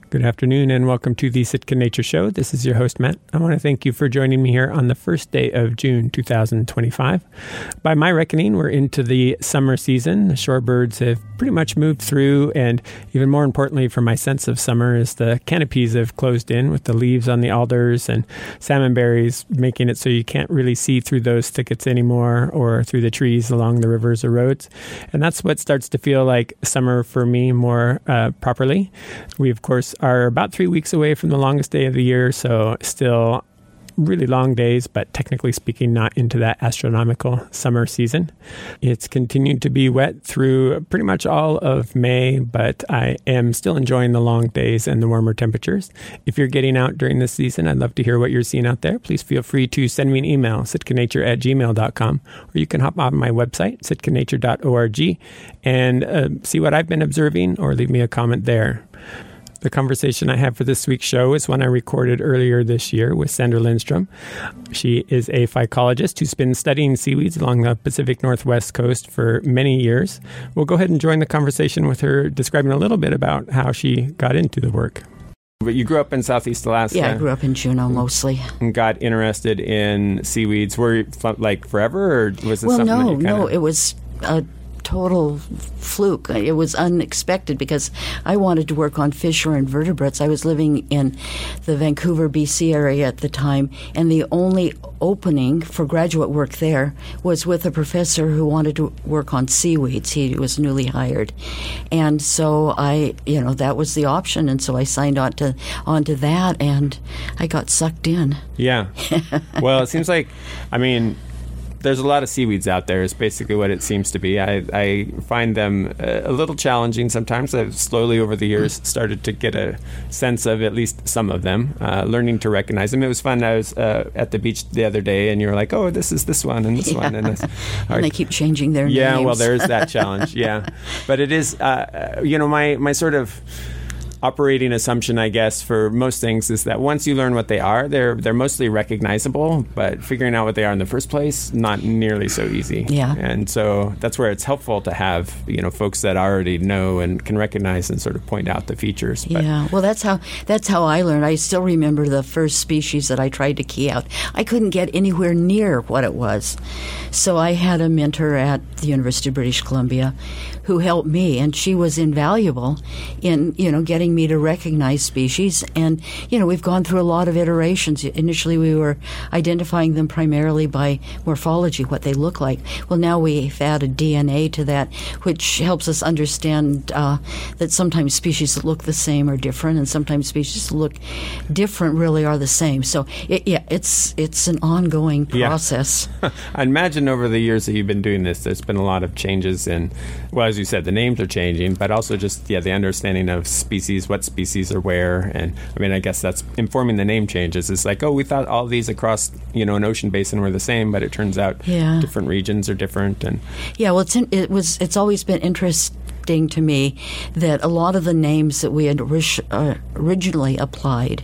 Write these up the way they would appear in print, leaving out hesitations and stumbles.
Good afternoon and welcome to the Sitka Nature Show. This is your host, Matt. I want to thank you for joining me here on the first day of June 2025. By my reckoning, we're into the summer season. The shorebirds have pretty much moved through, and even more importantly for my sense of summer is the canopies have closed in with the leaves on the alders and salmonberries, making it so you can't really see through those thickets anymore or through the trees along the rivers or roads. And that's what starts to feel like summer for me more properly. We, of course, are about 3 weeks away from the longest day of the year, so still really long days, but technically speaking, not into that astronomical summer season. It's continued to be wet through pretty much all of May, but I am still enjoying the long days and the warmer temperatures. If you're getting out during this season, I'd love to hear what you're seeing out there. Please feel free to send me an email, sitkanature@gmail.com, or you can hop on my website, sitkanature.org, and see what I've been observing or leave me a comment there. The conversation I have for this week's show is one I recorded earlier this year with Sandra Lindstrom. She is a phycologist who's been studying seaweeds along the Pacific Northwest coast for many years. We'll go ahead and join the conversation with her, describing a little bit about how she got into the work. But you grew up in Southeast Alaska. Yeah, I grew up in Juneau mostly. And got interested in seaweeds. Were you like forever, or was it something that you No, it was a total fluke. It was unexpected because I wanted to work on fish or invertebrates. I was living in the Vancouver, BC area at the time, and the only opening for graduate work there was with a professor who wanted to work on seaweeds. He was newly hired. And so that was the option, and so I signed onto that, and I got sucked in. Yeah. Well, it seems like, there's a lot of seaweeds out there is basically what it seems to be. I find them a little challenging sometimes. I've slowly over the years started to get a sense of at least some of them, learning to recognize them. It was fun. I was at the beach the other day, and you were like, oh, this is this one and this one. And this. And they keep changing their names. Yeah, well, there's that challenge, yeah. But it is, my sort of operating assumption, I guess, for most things is that once you learn what they are, they're mostly recognizable, but figuring out what they are in the first place, not nearly so easy. Yeah. And so that's where it's helpful to have, folks that already know and can recognize and sort of point out the features. But yeah. Well, that's how I learned. I still remember the first species that I tried to key out. I couldn't get anywhere near what it was. So I had a mentor at the University of British Columbia who helped me, and she was invaluable in, getting me to recognize species. And, we've gone through a lot of iterations. Initially, we were identifying them primarily by morphology, what they look like. Well, now we've added DNA to that, which helps us understand that sometimes species that look the same are different, and sometimes species that look different really are the same. So, it's an ongoing process. Yeah. I imagine over the years that you've been doing this, there's been a lot of changes in, well, as you said, the names are changing, but also just, the understanding of species, what species are where. And I guess that's informing the name changes. It's like, oh, we thought all these across, an ocean basin were the same, but it turns out different regions are different. And yeah, well, it's always been interesting to me that a lot of the names that we had originally applied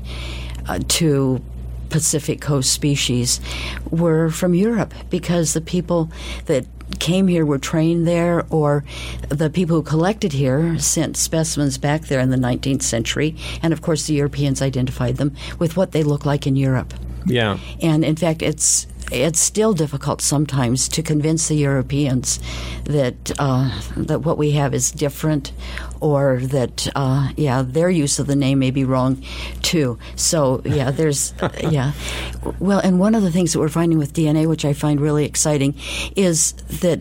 to Pacific Coast species were from Europe, because the people that came here were trained there, or the people who collected here sent specimens back there in the 19th century, and of course the Europeans identified them with what they look like in Europe. Yeah. And in fact, it's still difficult sometimes to convince the Europeans that what we have is different, or that their use of the name may be wrong too. So there's Well, and one of the things that we're finding with DNA, which I find really exciting, is that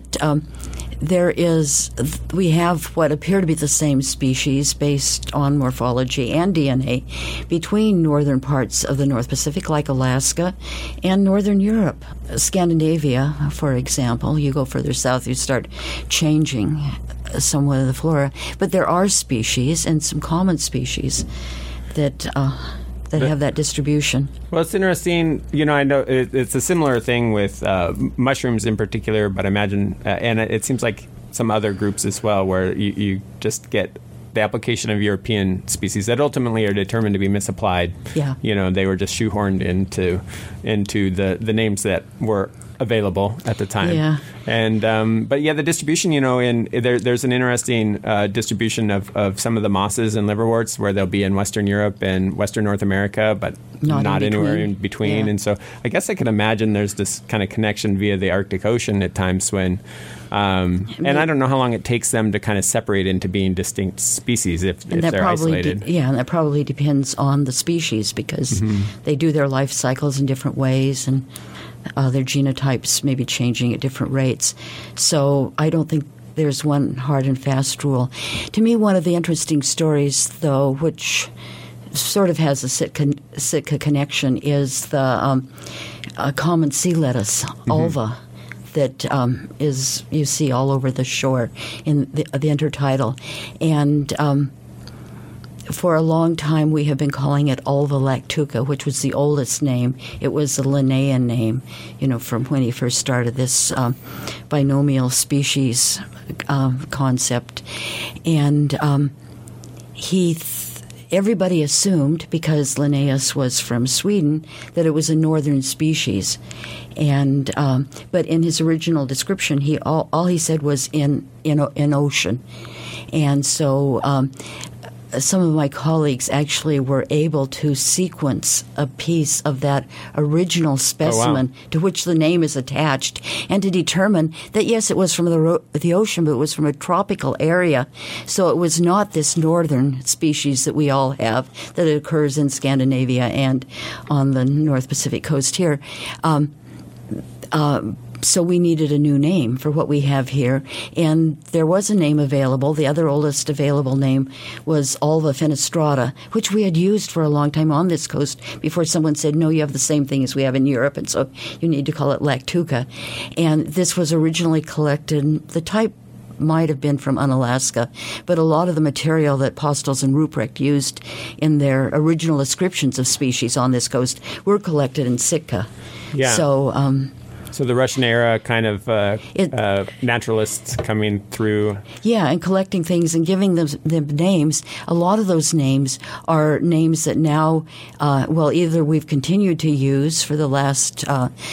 we have what appear to be the same species based on morphology and DNA between northern parts of the North Pacific, like Alaska, and northern Europe. Scandinavia, for example, you go further south, you start changing somewhat of the flora. But there are species, and some common species, that have that distribution. Well, it's interesting. I know it's a similar thing with mushrooms in particular, but I imagine, and it seems like some other groups as well, where you just get the application of European species that ultimately are determined to be misapplied. Yeah. They were just shoehorned into the names that were available at the time. Yeah. And but yeah, the distribution, there's an interesting distribution of some of the mosses and liverworts where they'll be in Western Europe and Western North America, but not anywhere in between. Yeah. And so I guess I can imagine there's this kind of connection via the Arctic Ocean at times when, and I don't know how long it takes them to kind of separate into being distinct species if they're isolated. And that probably depends on the species because they do their life cycles in different ways and their genotypes may be changing at different rates. So I don't think there's one hard and fast rule. To me, one of the interesting stories, though, which sort of has a Sitka connection, is the common sea lettuce, ulva, that is you see all over the shore in the intertidal. And for a long time, we have been calling it Ulva lactuca, which was the oldest name. It was a Linnaean name, from when he first started this binomial species concept. And everybody assumed, because Linnaeus was from Sweden, that it was a northern species. And but in his original description, all he said was in ocean. And so some of my colleagues actually were able to sequence a piece of that original specimen to which the name is attached and to determine that, yes, it was from the ocean, but it was from a tropical area. So it was not this northern species that we all have that occurs in Scandinavia and on the North Pacific coast here. So we needed a new name for what we have here, and there was a name available. The other oldest available name was Ulva fenestrata, which we had used for a long time on this coast before someone said, no, you have the same thing as we have in Europe, and so you need to call it lactuca. And this was originally collected, the type might have been from Unalaska, but a lot of the material that Postles and Ruprecht used in their original descriptions of species on this coast were collected in Sitka. Yeah. So the Russian era kind of naturalists coming through. Yeah, and collecting things and giving them names. A lot of those names are names that now, either we've continued to use for the last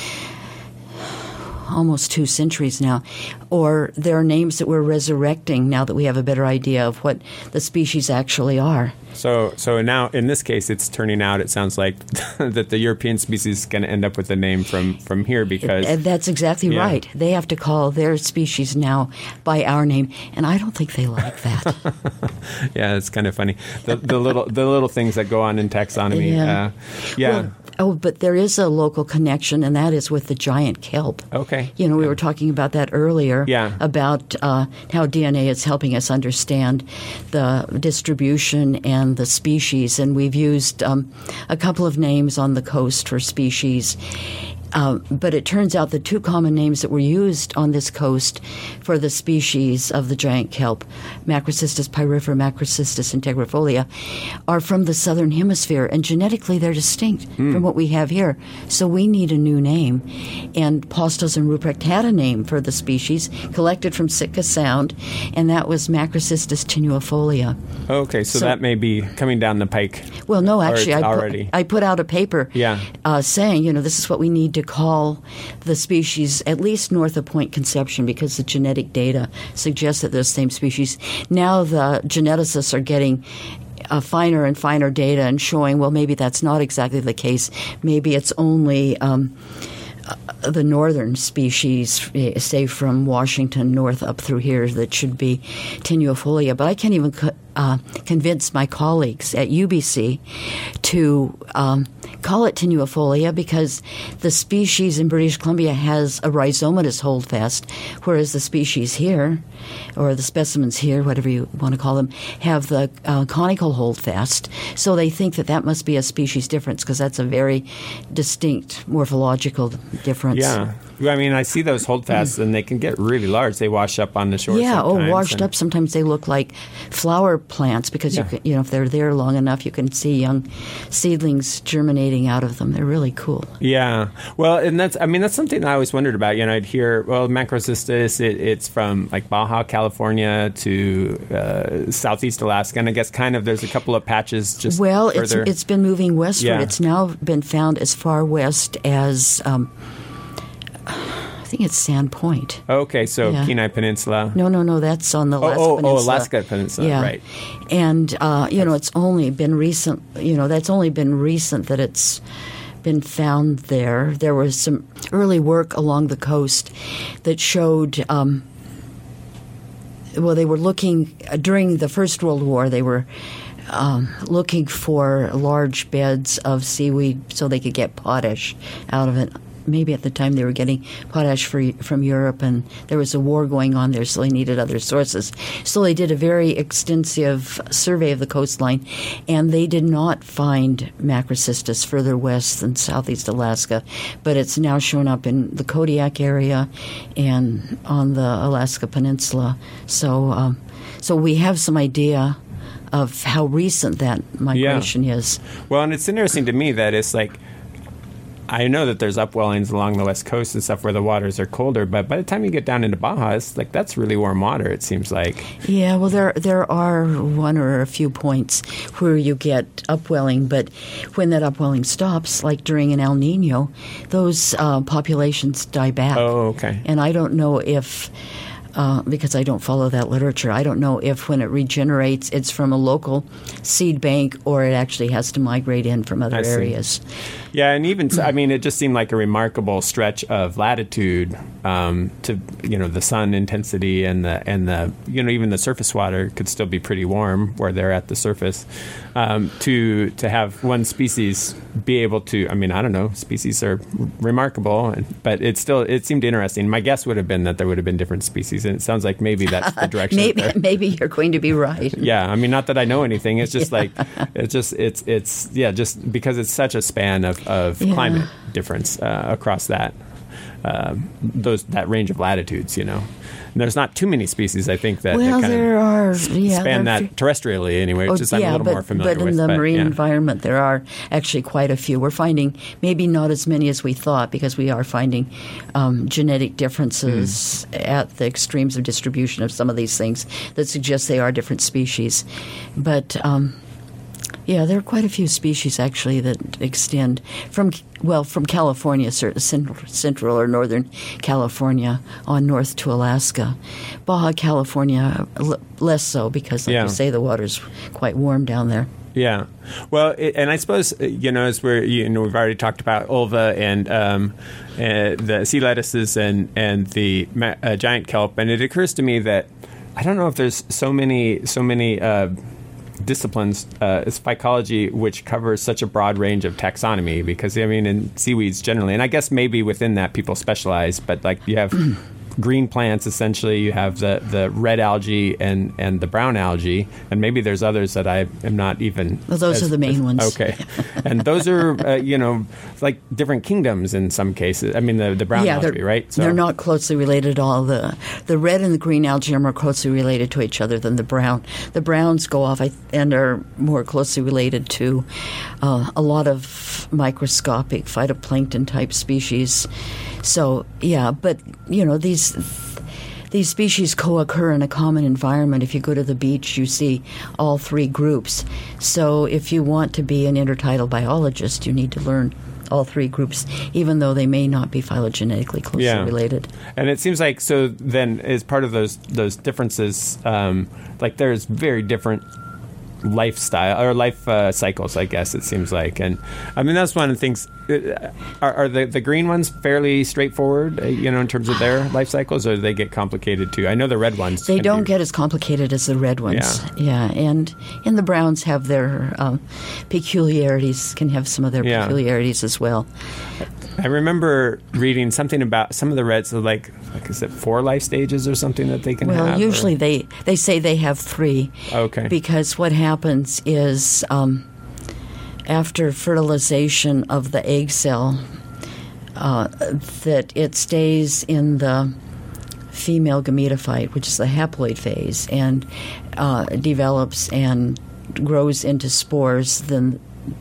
almost 2 centuries now, or there are names that we're resurrecting now that we have a better idea of what the species actually are. So now, in this case, it's turning out, it sounds like, that the European species is going to end up with a name from here because... That's exactly right. They have to call their species now by our name, and I don't think they like that. Yeah, it's kind of funny. The little things that go on in taxonomy. Yeah. But there is a local connection, and that is with the giant kelp. Okay. We were talking about that earlier, about how DNA is helping us understand the distribution and the species. And we've used a couple of names on the coast for species. But it turns out the 2 common names that were used on this coast for the species of the giant kelp, Macrocystis pyrifera, Macrocystis integrifolia, are from the southern hemisphere, and genetically they're distinct from what we have here. So we need a new name. And Postles and Ruprecht had a name for the species collected from Sitka Sound, and that was Macrocystis tenuifolia. Okay, so that may be coming down the pike. Well, no, actually, I put out a paper saying, this is what we need to call the species at least north of Point Conception because the genetic data suggests that those same species. Now the geneticists are getting finer and finer data and showing, well, maybe that's not exactly the case. Maybe it's only the northern species, say from Washington north up through here, that should be tenuifolia. But I can't even convince my colleagues at UBC to call it tenuifolia because the species in British Columbia has a rhizomatous holdfast, whereas the species here, or the specimens here, whatever you want to call them, have the conical holdfast. So they think that must be a species difference because that's a very distinct morphological difference. Yeah. I mean, I see those holdfasts, and they can get really large. They wash up on the shore sometimes. Washed up. Sometimes they look like flower plants because, if they're there long enough, you can see young seedlings germinating out of them. They're really cool. Yeah. Well, and that's something I always wondered about. I'd hear, Macrocystis, it's from like Baja, California to southeast Alaska, and I guess kind of there's a couple of patches just further. It's been moving westward. Yeah. It's now been found as far west as think it's Sand Point. Okay, so Yeah. Kenai Peninsula. No, that's on the Alaska Peninsula. Alaska Peninsula, Yeah. right. And, it's only been recent, that's only been recent that it's been found there. There was some early work along the coast that showed, they were looking, during the First World War, they were looking for large beds of seaweed so they could get potash out of it. Maybe at the time they were getting potash from Europe, and there was a war going on there, so they needed other sources. So they did a very extensive survey of the coastline, and they did not find Macrocystis further west than southeast Alaska, but it's now shown up in the Kodiak area and on the Alaska Peninsula. So we have some idea of how recent that migration is. Well, and it's interesting to me that it's like, I know that there's upwellings along the west coast and stuff where the waters are colder, but by the time you get down into Baja, it's like that's really warm water, it seems like. Yeah, well, there are one or a few points where you get upwelling, but when that upwelling stops, like during an El Nino, those populations die back. Oh, okay. And I don't know if... because I don't follow that literature, I don't know if when it regenerates it's from a local seed bank or it actually has to migrate in from other areas. Yeah, and even, it just seemed like a remarkable stretch of latitude to, the sun intensity and the even the surface water could still be pretty warm where they're at the surface. To have one species be able to, I don't know, species are remarkable, but it seemed interesting. My guess would have been that there would have been different species, and it sounds like maybe that's the direction. maybe you're going to be right. Yeah, not that I know anything. It's just like just because it's such a span of climate difference across that range of latitudes. And there's not too many species, I think, that span that terrestrially anyway, which is I'm a little more familiar with. But in the marine environment, there are actually quite a few. We're finding maybe not as many as we thought because we are finding genetic differences at the extremes of distribution of some of these things that suggest they are different species. But there are quite a few species actually that extend from California, central or northern California, on north to Alaska. Baja California, less so because, like you say, the water's quite warm down there. Yeah. Well, and I suppose, as we've already talked about ulva and the sea lettuces and the giant kelp, and it occurs to me that I don't know if there's so many disciplines, phycology, which covers such a broad range of taxonomy, because in seaweeds generally, and I guess maybe within that people specialize, but like you have green plants, essentially you have the red algae and the brown algae, and maybe there's others that I am not even... Well, those are the main ones. Okay. And those are, like different kingdoms in some cases. The brown algae, right? So they're not closely related at all. The red and the green algae are more closely related to each other than the brown. The browns go off and are more closely related to a lot of microscopic phytoplankton-type species. So, but, these species co-occur in a common environment. If you go to the beach, you see all three groups. So if you want to be an intertidal biologist, you need to learn all three groups, even though they may not be phylogenetically closely related. And it seems like, so then as part of those differences, like there's very different lifestyle or life cycles, I guess it seems like. And that's one of the things. Are the green ones fairly straightforward, in terms of their life cycles, or do they get complicated too? I know the red ones. They don't get as complicated as the red ones. Yeah. And the browns have their peculiarities, can have some of their peculiarities as well. I remember reading something about some of the reds, like is it 4 life stages or something that they can have? Well, usually they say they have 3. Okay. Because what happens is after fertilization of the egg cell, that it stays in the female gametophyte, which is the haploid phase, and develops and grows into spores, then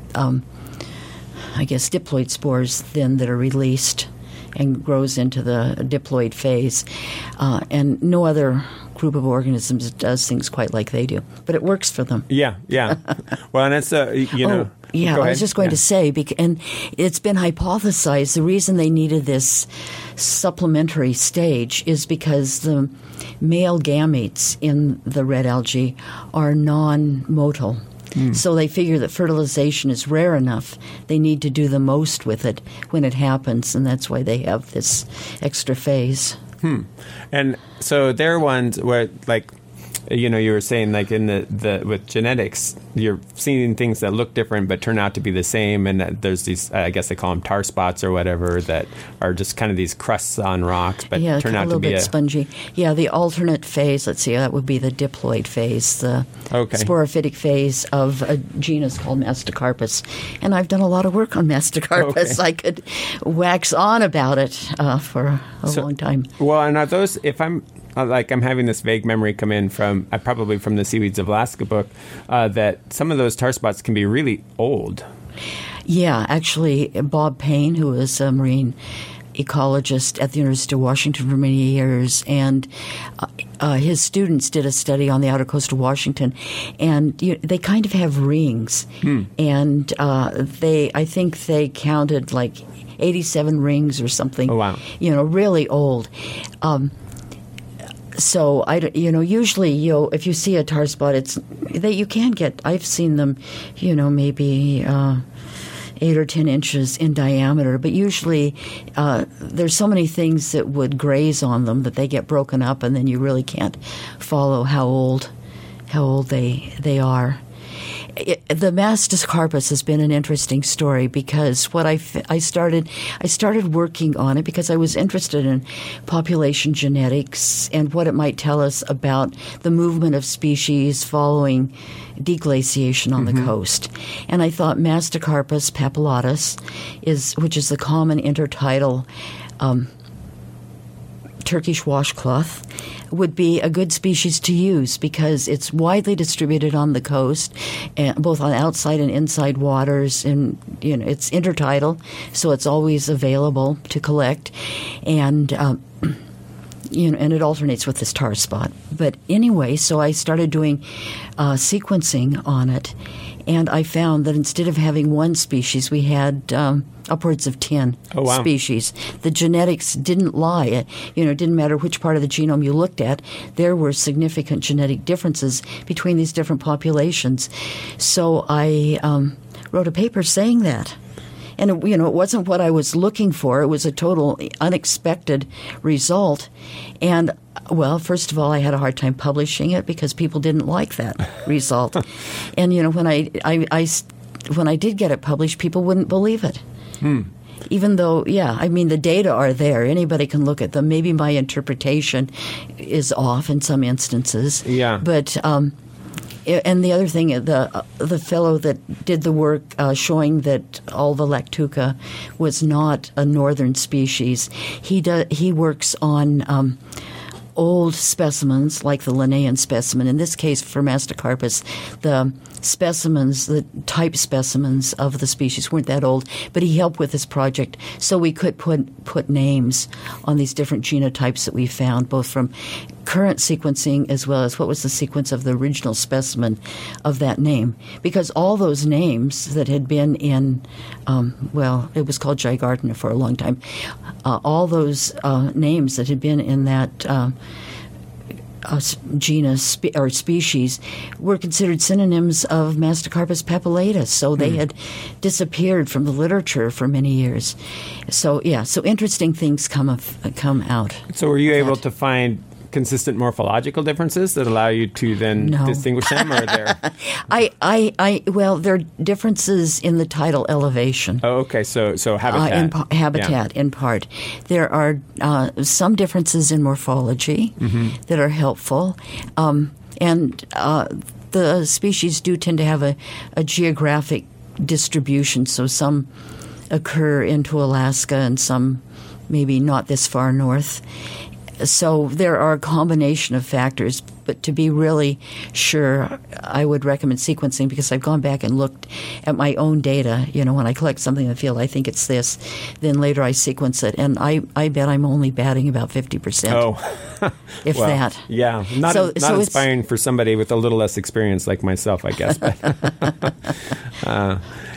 diploid spores then that are released and grows into the diploid phase. And no other group of organisms does things quite like they do. But it works for them. Yeah. Well, and it's, Yeah, I was just going to say, and it's been hypothesized the reason they needed this supplementary stage is because the male gametes in the red algae are non-motile. So they figure that fertilization is rare enough. They need to do the most with it when it happens, and that's why they have this extra phase. And so there are ones where, like, you were saying, like in the with genetics, you're seeing things that look different but turn out to be the same, and that there's these, I guess they call them tar spots or whatever, that are just kind of these crusts on rocks, but turn out to be a little bit spongy. Yeah, the alternate phase, let's see, that would be the diploid phase, the sporophytic phase of a genus called Mastocarpus. And I've done a lot of work on Mastocarpus. I could wax on about it for a long time. Well, and are those, if I'm having this vague memory come in from probably from the Seaweeds of Alaska book, that some of those tar spots can be really old. Yeah, actually, Bob Payne, who was a marine ecologist at the University of Washington for many years, and his students did a study on the outer coast of Washington, and they kind of have rings, and I think they counted like 87 rings or something. Oh, wow. Really old. So usually, if you see a tar spot, you can get. I've seen them, maybe 8 or 10 inches in diameter. But usually, there's so many things that would graze on them that they get broken up, and then you really can't follow how old they are. The Mastocarpus has been an interesting story because what I started working on it because I was interested in population genetics and what it might tell us about the movement of species following deglaciation on the coast. And I thought Mastocarpus papillatus, which is the common intertidal Turkish washcloth, would be a good species to use because it's widely distributed on the coast, both on outside and inside waters, and it's intertidal, so it's always available to collect, and and it alternates with this tar spot. But anyway, so I started doing sequencing on it, and I found that instead of having one species, we had upwards of 10 species. The genetics didn't lie. It didn't matter which part of the genome you looked at. There were significant genetic differences between these different populations. So I wrote a paper saying that. And, it wasn't what I was looking for. It was a total unexpected result. And, well, first of all, I had a hard time publishing it because people didn't like that result. And, when I did get it published, people wouldn't believe it. Even though, the data are there. Anybody can look at them. Maybe my interpretation is off in some instances. Yeah. But and the other thing, the fellow that did the work showing that Alva lactuca was not a northern species, he works on old specimens like the Linnaean specimen. In this case, for Mastocarpus, the type specimens of the species weren't that old, but he helped with this project so we could put names on these different genotypes that we found, both from current sequencing as well as what was the sequence of the original specimen of that name. Because all those names that had been in, it was called Gigartina for a long time, all those names that had been in that genus or species were considered synonyms of Mastocarpus papillatus, so they had disappeared from the literature for many years. So interesting things come out. So were you able to find consistent morphological differences that allow you to then distinguish them, or there? There are differences in the tidal elevation. Oh, okay. So habitat. Habitat in part. There are some differences in morphology that are helpful, and the species do tend to have a geographic distribution. So some occur into Alaska, and some maybe not this far north. So there are a combination of factors, but to be really sure, I would recommend sequencing because I've gone back and looked at my own data. When I collect something in the field, I think it's this. Then later I sequence it, and I bet I'm only batting about 50%. Oh. If that. Yeah. Not inspiring for somebody with a little less experience like myself, I guess.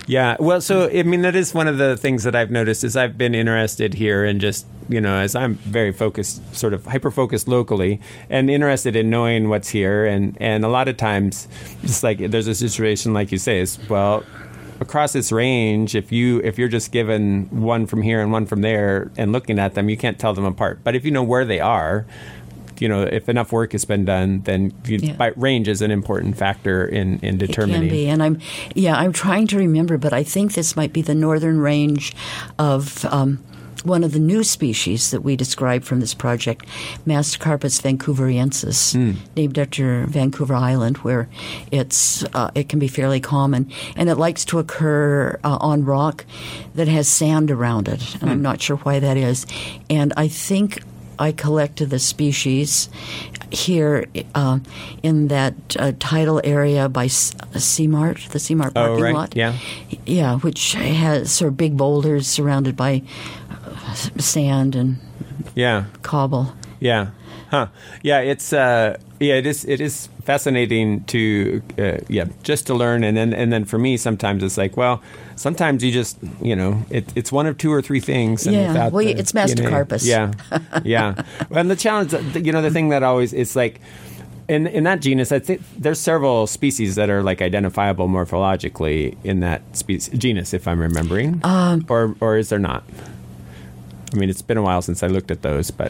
Yeah. Well, so, I mean, that is one of the things that I've noticed is I've been interested here in just, as I'm very focused, sort of hyper-focused locally and interested in knowing what's here. And a lot of times, just like there's a situation, like you say, is, well, across this range, if you're just given one from here and one from there and looking at them, you can't tell them apart. But if you know where they are, if enough work has been done, then range is an important factor in determining. It can be, and I'm trying to remember, but I think this might be the northern range of one of the new species that we described from this project, Mastocarpus vancouveriensis, named after Vancouver Island, where it can be fairly common, and it likes to occur on rock that has sand around it, and I'm not sure why that is. And I think I collected the species here in that tidal area by Seamart, the Seamart parking lot. Yeah, which has sort of big boulders surrounded by sand and cobble. Yeah. Huh. Yeah, it's it is fascinating to just to learn, and then for me sometimes it's like, well, sometimes you just it's one of two or three things. And it's Mastocarpus. And the challenge, the thing that always it's like. In that genus, I think there's several species that are like identifiable morphologically in that genus, if I'm remembering, or is there not? I mean, it's been a while since I looked at those, but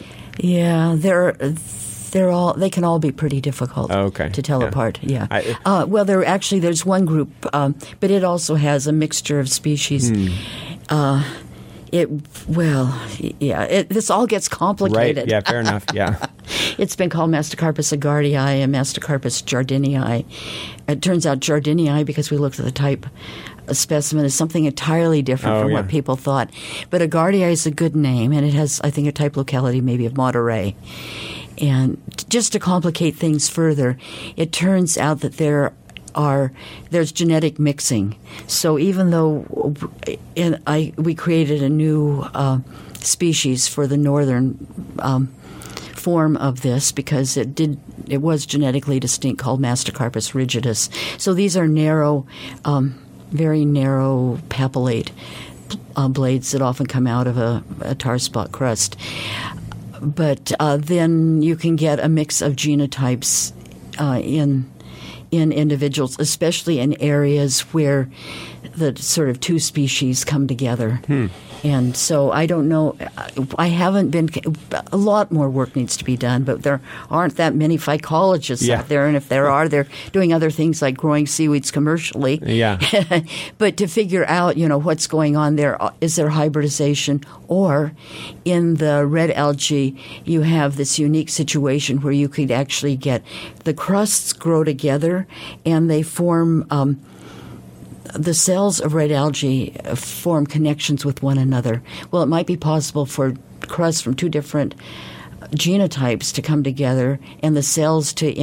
they can all be pretty difficult to tell apart. Yeah. There's one group, but it also has a mixture of species. This all gets complicated. Right. Yeah. Fair enough. Yeah. It's been called Mastocarpus agardii and Mastocarpus jardinii. It turns out jardinii, because we looked at the type specimen, is something entirely different from what people thought. But agardii is a good name, and it has, I think, a type locality maybe of Monterey. And just to complicate things further, it turns out that there's genetic mixing. So even though we created a new species for the northern form of this, because it was genetically distinct, called Mastocarpus rigidus. So these are narrow, very narrow papillate blades that often come out of a tar spot crust. But then you can get a mix of genotypes in individuals, especially in areas where the sort of two species come together. And so I don't know. I haven't been. A lot more work needs to be done, but there aren't that many phycologists out there. And if there are, they're doing other things like growing seaweeds commercially. Yeah. But to figure out, what's going on there, is there hybridization, or in the red algae, you have this unique situation where you could actually get the crusts grow together and they form. The cells of red algae form connections with one another. Well, it might be possible for crusts from two different genotypes to come together and the cells to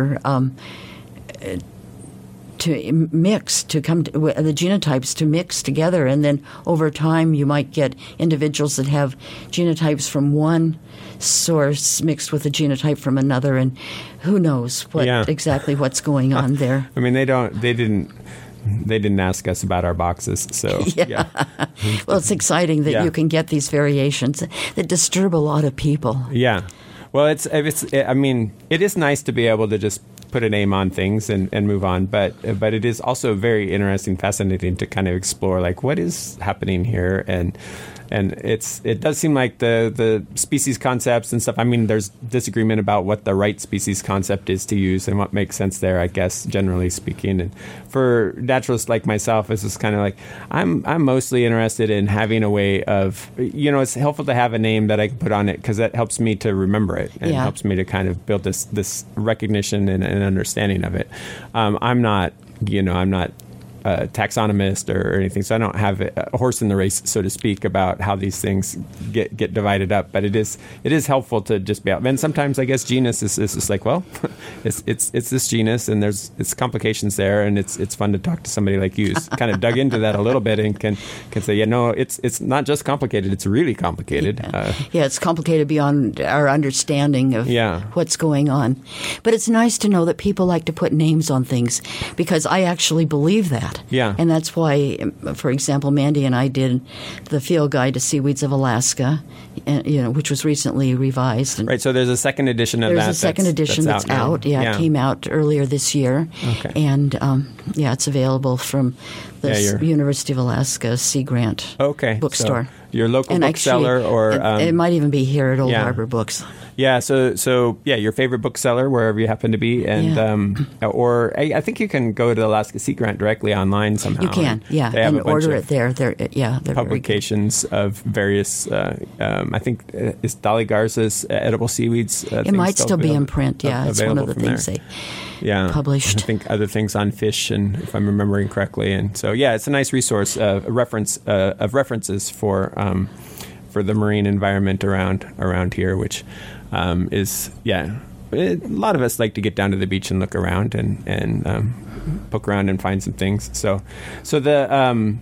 the genotypes to mix together, and then over time you might get individuals that have genotypes from one source mixed with a genotype from another, and who knows exactly what's going on there. I mean, they didn't ask us about our boxes, so Well, it's exciting that you can get these variations that disturb a lot of people. Yeah. Well, it is nice to be able to just put a name on things and move on, but it is also very interesting, fascinating to kind of explore like what is happening here, and it does seem like the species concepts and stuff. I mean, there's disagreement about what the right species concept is to use and what makes sense there, I guess, generally speaking. And for naturalists like myself, it's just kind of like I'm mostly interested in having a way of, it's helpful to have a name that I can put on it because that helps me to remember it and helps me to kind of build this recognition and understanding of it. I'm not a taxonomist or anything, so I don't have a horse in the race, so to speak, about how these things get divided up. But it is helpful to just be out. And sometimes I guess genus is just like, well, it's this genus, and it's complications there, and it's fun to talk to somebody like you who's kind of dug into that a little bit and can say, it's not just complicated, it's really complicated. It's complicated beyond our understanding of what's going on. But it's nice to know that people like to put names on things, because I actually believe that. that. Yeah. And that's why, for example, Mandy and I did the Field Guide to Seaweeds of Alaska, which was recently revised. Right, so there's a second edition of that. There's a second edition that's out. Yeah, it came out earlier this year. Okay. And, it's available from the University of Alaska Sea Grant bookstore. So your local bookseller, or it might even be here at Old Harbor Books. Yeah, so your favorite bookseller, wherever you happen to be, and or I think you can go to Alaska Sea Grant directly online somehow. You can, and order it there. They're publications of various. I think is Dolly Garza's Edible Seaweeds. It might still be in print. Yeah, it's one of the things they published. I think other things on fish, and if I'm remembering correctly, and so it's a nice resource, a reference of references for the marine environment around here, which is a lot of us like to get down to the beach and look around and poke around and find some things. So the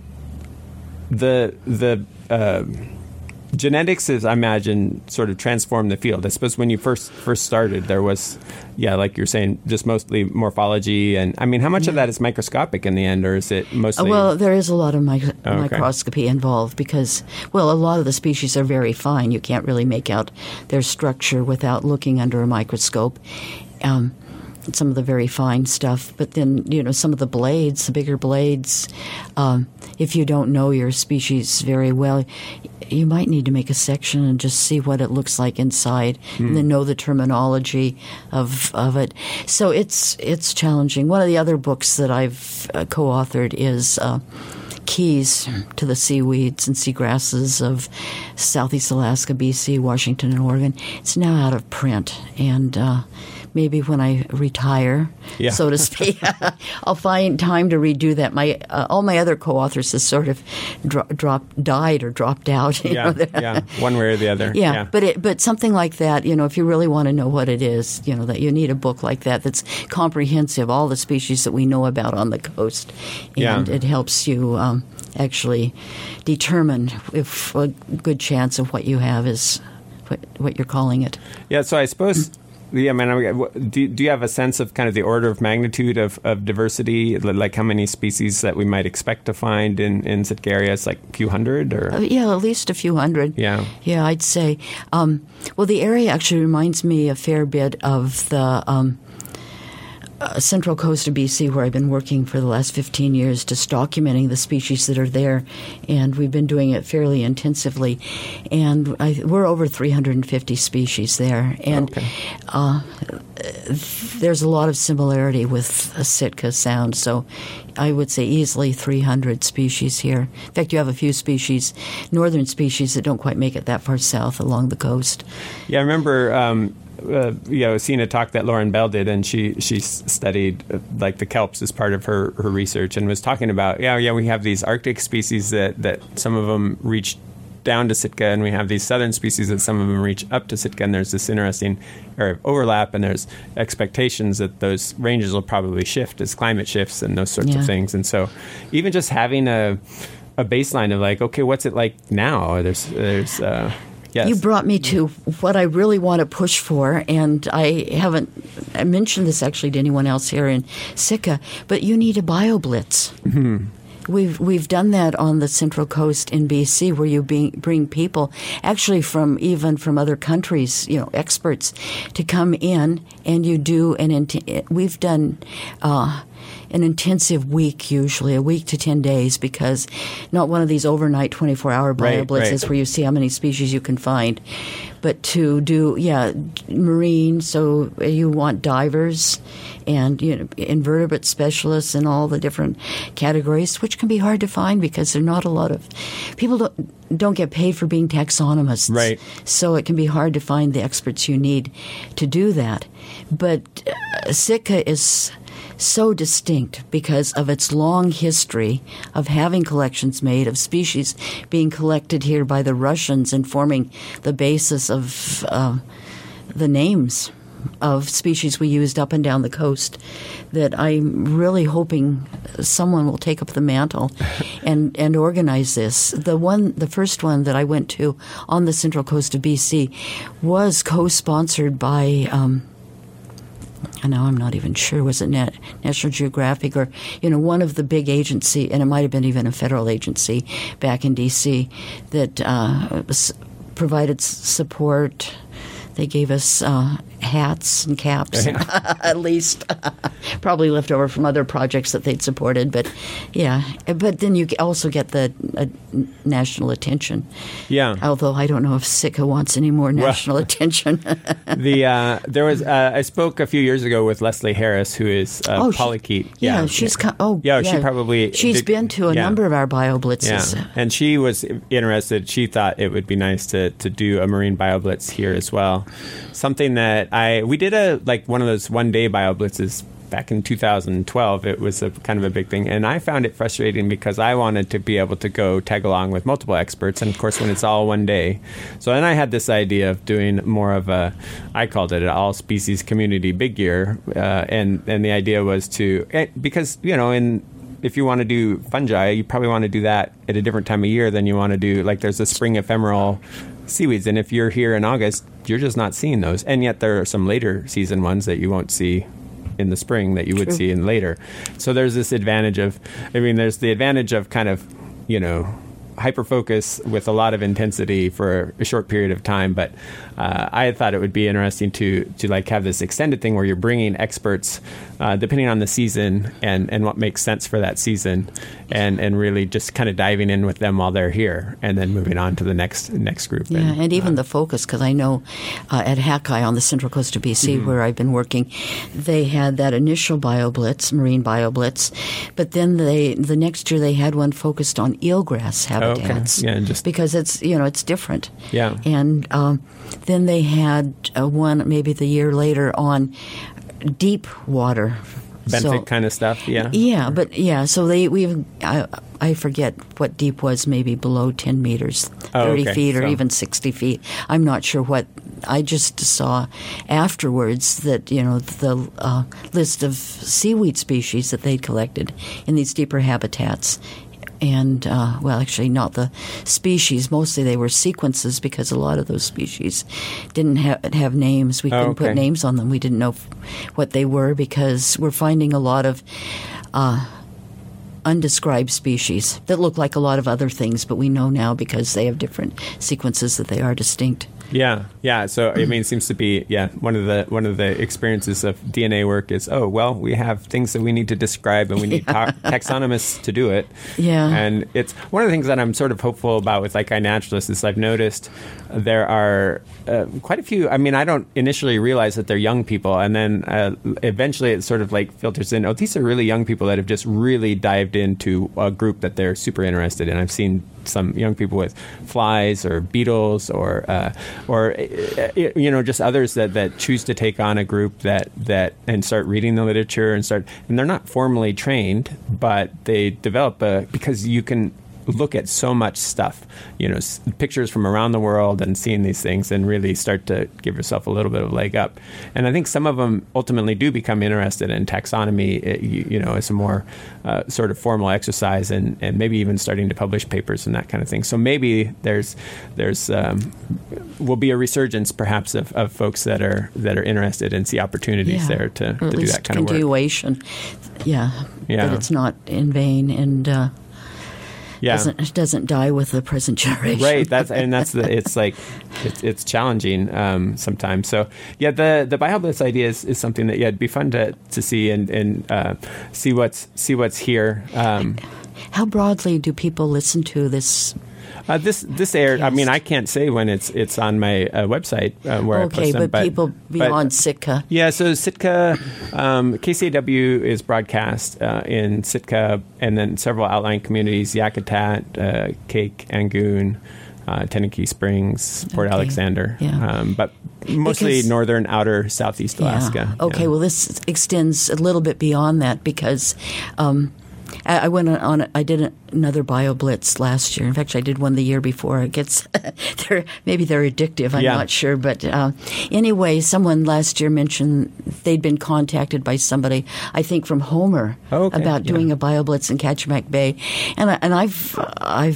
genetics is, I imagine, sort of transformed the field. I suppose when you first started, there was, like you're saying, just mostly morphology. And I mean, how much of that is microscopic in the end, or is it mostly? Well, there is a lot of microscopy involved because, a lot of the species are very fine. You can't really make out their structure without looking under a microscope. Some of the very fine stuff, but then, some of the blades, the bigger blades, if you don't know your species very well, you might need to make a section and just see what it looks like inside and then know the terminology of it. So it's challenging. One of the other books that I've co-authored is Keys to the Seaweeds and Seagrasses of Southeast Alaska, BC, Washington, and Oregon. It's now out of print, and maybe when I retire, so to speak, I'll find time to redo that. All my other co-authors has sort of died or dropped out. One way or the other. But something like that, if you really want to know what it is, that you need a book like that that's comprehensive, all the species that we know about on the coast, and it helps you actually determine if a good chance of what you have is what you're calling it. Yeah, so I suppose. Yeah, do you have a sense of kind of the order of magnitude of diversity, like how many species that we might expect to find in Sitka areas, like a few hundred? Or at least a few hundred. Yeah, I'd say. The area actually reminds me a fair bit of the central coast of BC, where I've been working for the last 15 years, just documenting the species that are there, and we've been doing it fairly intensively. And we're over 350 species there, and there's a lot of similarity with Sitka Sound, so I would say easily 300 species here. In fact, you have a few species, northern species, that don't quite make it that far south along the coast. Yeah, I remember seeing a talk that Lauren Bell did, and she studied like the kelps as part of her research, and was talking about we have these Arctic species that some of them reach down to Sitka, and we have these southern species that some of them reach up to Sitka, and there's this interesting overlap, and there's expectations that those ranges will probably shift as climate shifts and those sorts of things. And so even just having a baseline of like, okay, what's it like now? There's Yes. You brought me to what I really want to push for, and I haven't mentioned this actually to anyone else here in Sitka, but you need a BioBlitz. Mm-hmm. We've done that on the Central Coast in BC, where you bring people actually from other countries, experts, to come in, and you do we've done an intensive week, usually a week to 10 days, because not one of these overnight 24-hour BioBlitzes where you see how many species you can find, but to do marine. So you want divers and invertebrate specialists in all the different categories, which can be hard to find because there are not a lot of people don't get paid for being taxonomists. Right. So it can be hard to find the experts you need to do that. But Sitka is so distinct because of its long history of having collections made of species being collected here by the Russians and forming the basis of the names of species we used up and down the coast, that I'm really hoping someone will take up the mantle and organize this. The first one that I went to on the Central Coast of BC was co-sponsored by and now I'm not even sure, was it National Geographic or, one of the big agency, and it might have been even a federal agency back in D.C. that provided support. They gave us hats and caps, at least, probably left over from other projects that they'd supported. But yeah, but then you also get the national attention. Yeah. Although I don't know if Sitka wants any more national attention. There was I spoke a few years ago with Leslie Harris, who is Polykeet. She's she probably she's been to a number of our BioBlitzes. Yeah. And she was interested. She thought it would be nice to do a marine BioBlitz here as well. Something that we did one of those one-day BioBlitzes back in 2012. It was a kind of a big thing, and I found it frustrating because I wanted to be able to go tag along with multiple experts, and of course when it's all one day. So then I had this idea of doing more of I called it an all-species community big year, and the idea was because if you want to do fungi, you probably want to do that at a different time of year than you want to do, there's a spring ephemeral seaweeds. And if you're here in August, you're just not seeing those. And yet there are some later season ones that you won't see in the spring that you would see in later. So there's this advantage there's the advantage of kind of, hyper-focus with a lot of intensity for a short period of time. But I thought it would be interesting to have this extended thing where you're bringing experts depending on the season and what makes sense for that season, and really just kind of diving in with them while they're here, and then moving on to the next group. Yeah, and even the focus, because I know at Hackeye on the central coast of BC, where I've been working, they had that initial BioBlitz, marine BioBlitz, but then the next year they had one focused on eelgrass habitats. Okay. Yeah, because it's different. Yeah. And then they had one maybe the year later on deep water. Benthic kind of stuff, yeah. Yeah, but so I forget what deep was, maybe below 10 meters, 30 feet, or even 60 feet. I'm not sure what. I just saw afterwards that, the list of seaweed species that they'd collected in these deeper habitats. And, actually not the species. Mostly they were sequences, because a lot of those species didn't have names. We couldn't put names on them. We didn't know what they were, because we're finding a lot of undescribed species that look like a lot of other things, but we know now because they have different sequences that they are distinct. Yeah. So it seems to be one of the experiences of DNA work is we have things that we need to describe, and we need taxonomists to do it. Yeah. And it's one of the things that I'm sort of hopeful about with iNaturalist is I've noticed there are quite a few. I don't initially realize that they're young people, and then eventually it sort of filters in. Oh, these are really young people that have just really dived into a group that they're super interested in. I've seen some young people with flies or beetles or just others that choose to take on a group that and start reading the literature and they're not formally trained, but they develop because you can look at so much stuff, pictures from around the world, and seeing these things, and really start to give yourself a little bit of a leg up. And I think some of them ultimately do become interested in taxonomy, as a more sort of formal exercise, and maybe even starting to publish papers and that kind of thing. So maybe there's will be a resurgence perhaps of folks that are interested and see opportunities there to do that kind of work. Continuation, that it's not in vain, and doesn't die with the present generation. Right. It's challenging sometimes. So the BioBlitz idea is something that it'd be fun to see and see what's here. How broadly do people listen to this? This aired. Yes. I can't say when it's on my website where I post them. But people beyond Sitka. Yeah, so Sitka, KCAW is broadcast in Sitka, and then several outlying communities: Yakutat, Cake, Angoon, Tenakee Springs, Port Alexander. Yeah. But mostly northern, outer, southeast Alaska. Okay, well, this extends a little bit beyond that, because I went on. I did another BioBlitz last year. In fact, I did one the year before. It gets maybe they're addictive. I'm not sure, but anyway, someone last year mentioned they'd been contacted by somebody, I think from Homer, about doing a BioBlitz in Kachemak Bay, and I've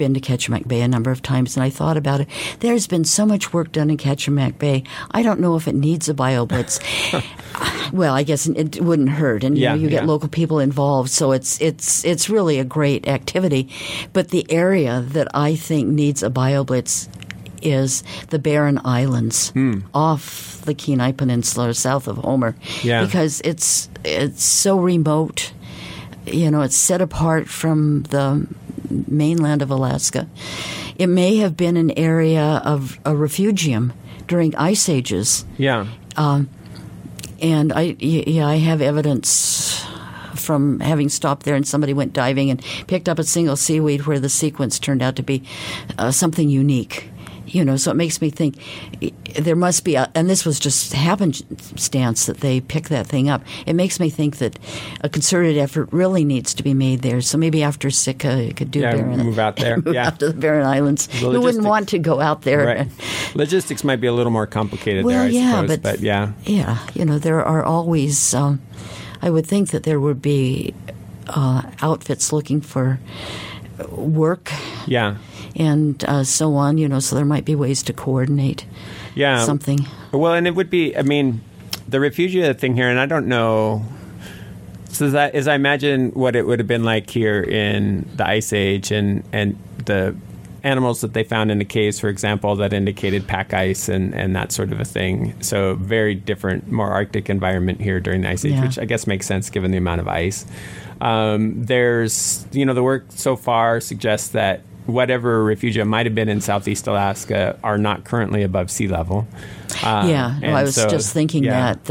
been to Ketchimak Bay a number of times, and I thought about it. There's been so much work done in Ketchimak Bay. I don't know if it needs a BioBlitz. Well, I guess it wouldn't hurt, and you get local people involved, so it's really a great activity. But the area that I think needs a BioBlitz is the Barren Islands off the Kenai Peninsula, south of Homer, because it's so remote. It's set apart from the mainland of Alaska. It may have been an area of a refugium during ice ages. Yeah. And I have evidence from having stopped there, and somebody went diving and picked up a single seaweed where the sequence turned out to be something unique. So it makes me think there must be, and this was just happenstance that they picked that thing up. It makes me think that a concerted effort really needs to be made there. So maybe after Sitka, you could do move out there. Move out to the Barren Islands. Who wouldn't want to go out there? Right. Logistics might be a little more complicated there, I suppose. But yeah. Yeah, there are always, I would think that there would be outfits looking for work. Yeah. And so on, so there might be ways to coordinate something. Well, and it would be, the refugia thing here, and I don't know, so that is, I imagine what it would have been like here in the Ice Age and the animals that they found in the caves, for example, that indicated pack ice and that sort of a thing. So very different, more Arctic environment here during the Ice Age, which I guess makes sense given the amount of ice. There's, the work so far suggests that whatever refugia might have been in Southeast Alaska are not currently above sea level. I was just thinking that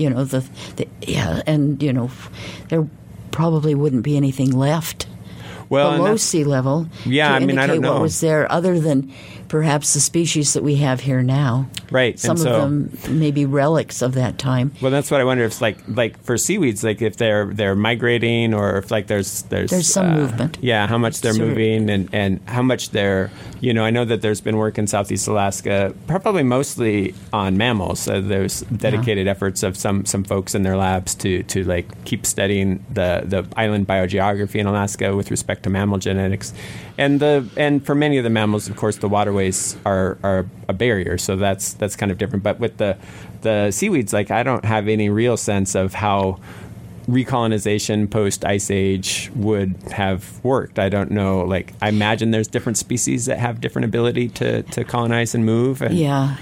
there probably wouldn't be anything left below sea level to indicate I don't know what was there other than perhaps the species that we have here now. Right. Some of them may be relics of that time. Well, that's what I wonder if, like for seaweeds, like if they're migrating or if there's some movement. Yeah, how much they're moving and how much they're, I know that there's been work in Southeast Alaska, probably mostly on mammals. There's dedicated efforts of some folks in their labs to like keep studying the island biogeography in Alaska with respect to mammal genetics. And for many of the mammals, of course, the waterways are a barrier, so that's kind of different. But with the seaweeds, like I don't have any real sense of how recolonization post Ice Age would have worked. I don't know. Like I imagine there's different species that have different ability to colonize and move. But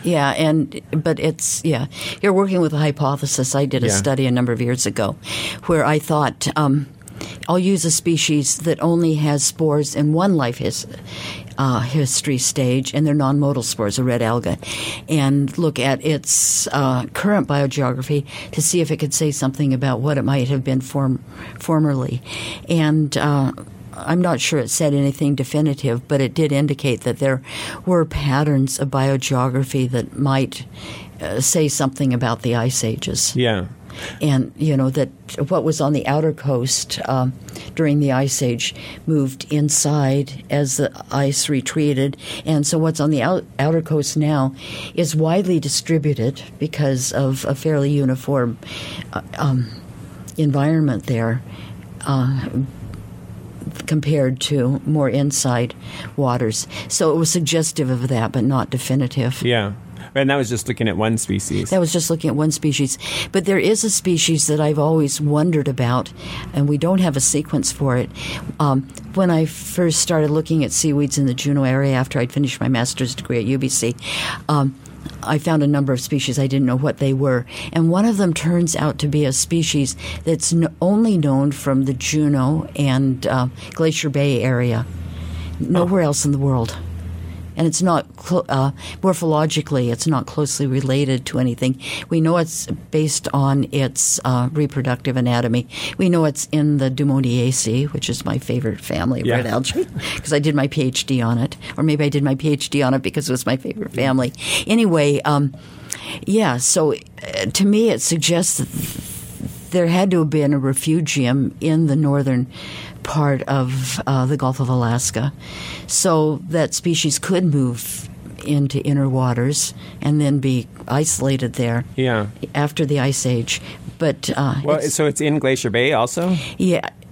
you're working with a hypothesis. I did a study a number of years ago where I thought. I'll use a species that only has spores in one life history stage, and they're non-modal spores, a red alga, and look at its current biogeography to see if it could say something about what it might have been formerly. And I'm not sure it said anything definitive, but it did indicate that there were patterns of biogeography that might say something about the ice ages. Yeah. And, that what was on the outer coast during the Ice Age moved inside as the ice retreated. And so what's on the outer coast now is widely distributed because of a fairly uniform environment there compared to more inside waters. So it was suggestive of that, but not definitive. Yeah. And that was just looking at one species. That was just looking at one species. But there is a species that I've always wondered about, and we don't have a sequence for it. When I first started looking at seaweeds in the Juneau area after I'd finished my master's degree at UBC, I found a number of species. I didn't know what they were. And one of them turns out to be a species that's only known from the Juneau and Glacier Bay area, nowhere else in the world. And it's not, morphologically, it's not closely related to anything. We know it's based on its reproductive anatomy. We know it's in the Dumoniaceae, which is my favorite family of red algae, because I did my PhD on it. Or maybe I did my PhD on it because it was my favorite family. Anyway, so to me it suggests that there had to have been a refugium in the northern part of the Gulf of Alaska, so that species could move into inner waters and then be isolated there after the Ice Age. But so it's in Glacier Bay also? Yeah.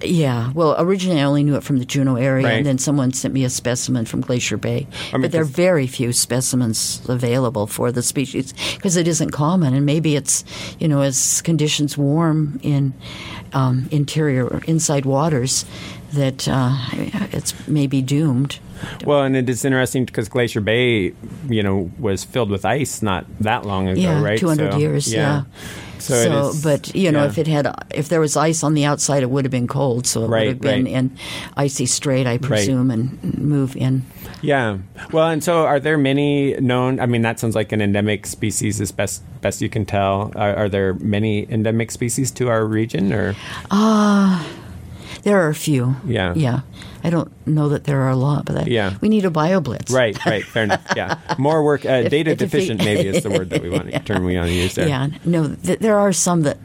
Yeah. Well, originally I only knew it from the Juneau area, Right. and then someone sent me a specimen from Glacier Bay. But there are very few specimens available for the species because it isn't common, and maybe it's, as conditions warm in inside waters, that it's maybe doomed. Well, and it is interesting because Glacier Bay, was filled with ice not that long ago, right? 200 years, yeah. So it is, but if there was ice on the outside, it would have been cold. So it would have been in icy strait, I presume, and move in. Yeah. Well, and so are there many known? I mean, that sounds like an endemic species, as best you can tell. Are there many endemic species to our region, or? There are a few. Yeah. Yeah. I don't know that there are a lot, but we need a BioBlitz. Right. Fair enough. Yeah. More work. Data deficient maybe is the word that we want to use there. Yeah. No, there are some that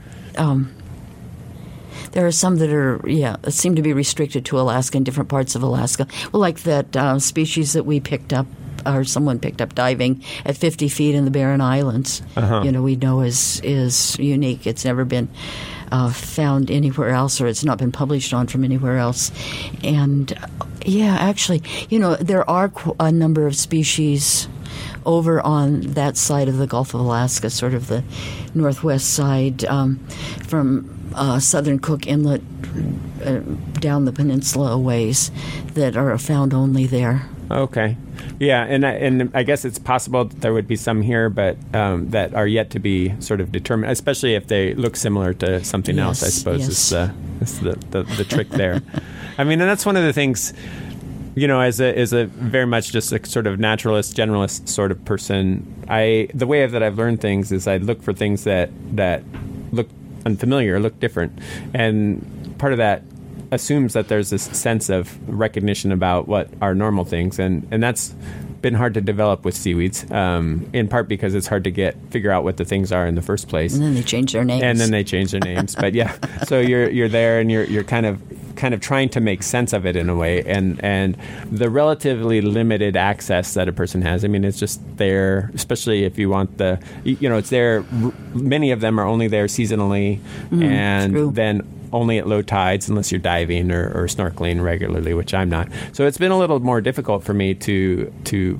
seem to be restricted to Alaska and different parts of Alaska. Well, like that species that we picked up, or someone picked up diving at 50 feet in the Barren Islands. We know is unique. It's never been found anywhere else, or it's not been published on from anywhere else. And actually, there are a number of species over on that side of the Gulf of Alaska, sort of the northwest side, from southern Cook Inlet down the peninsula a ways, that are found only there. Okay. Yeah, and I guess it's possible that there would be some here, but that are yet to be sort of determined, especially if they look similar to something else, I suppose, is the trick there. I mean, and that's one of the things, as a very much just a sort of naturalist, generalist sort of person, the way that I've learned things is I look for things that look unfamiliar, look different. And part of that assumes that there's this sense of recognition about what are normal things, and that's been hard to develop with seaweeds, in part because it's hard to figure out what the things are in the first place. And then they change their names. But yeah, so you're there and you're kind of trying to make sense of it in a way, and the relatively limited access that a person has. I mean, it's just there, especially if you want it's there. Many of them are only there seasonally, and true. Then only at low tides, unless you're diving or snorkeling regularly, which I'm not. So it's been a little more difficult for me to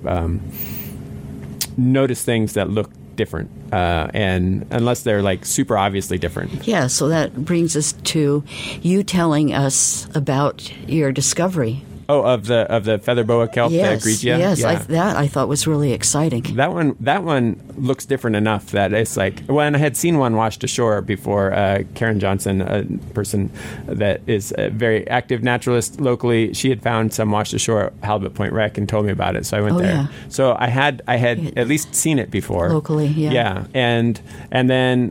notice things that look different, and unless they're like super obviously different. Yeah, so that brings us to you telling us about your discovery. Oh, of the feather boa kelp, the Egregia? Yes, yeah. I thought was really exciting. That one looks different enough that it's like, when I had seen one washed ashore before, Karen Johnson, a person that is a very active naturalist locally, she had found some washed ashore at Halibut Point Wreck and told me about it, so I went there. Yeah. So I had at least seen it before. Locally, yeah. Yeah, and then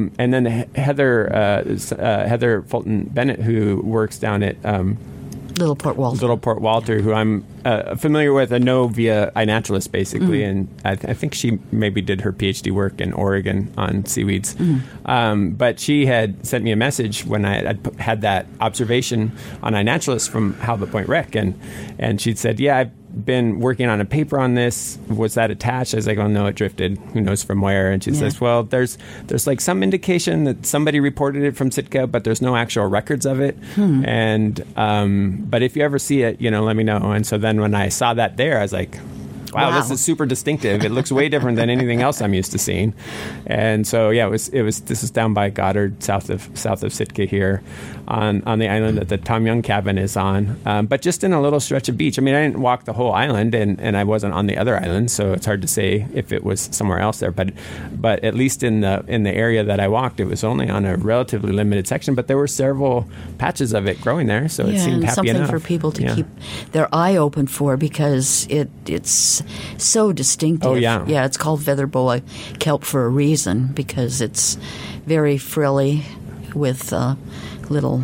Heather Fulton Bennett, who works down at Little Port Walter, who I'm familiar with. I know via iNaturalist, basically, and I think she maybe did her PhD work in Oregon on seaweeds. But she had sent me a message when I had that observation on iNaturalist from Halibut Point Wreck, and she'd said, I've been working on a paper on this. Was that attached? I was like, oh no, it drifted. Who knows from where? And she says, well, there's like some indication that somebody reported it from Sitka, but there's no actual records of it. And but if you ever see it, let me know. And so then when I saw that there, I was like, wow, this is super distinctive. It looks way different than anything else I'm used to seeing. And so this is down by Goddard, south of Sitka here, on the island that the Tom Young cabin is on, but just in a little stretch of beach. I mean, I didn't walk the whole island, and I wasn't on the other island, so it's hard to say if it was somewhere else there. But at least in the area that I walked, it was only on a relatively limited section, but there were several patches of it growing there, so it seemed happy enough. Something for people to keep their eye open for, because it's so distinctive. Oh, yeah. Yeah, it's called feather boa kelp for a reason, because it's very frilly with little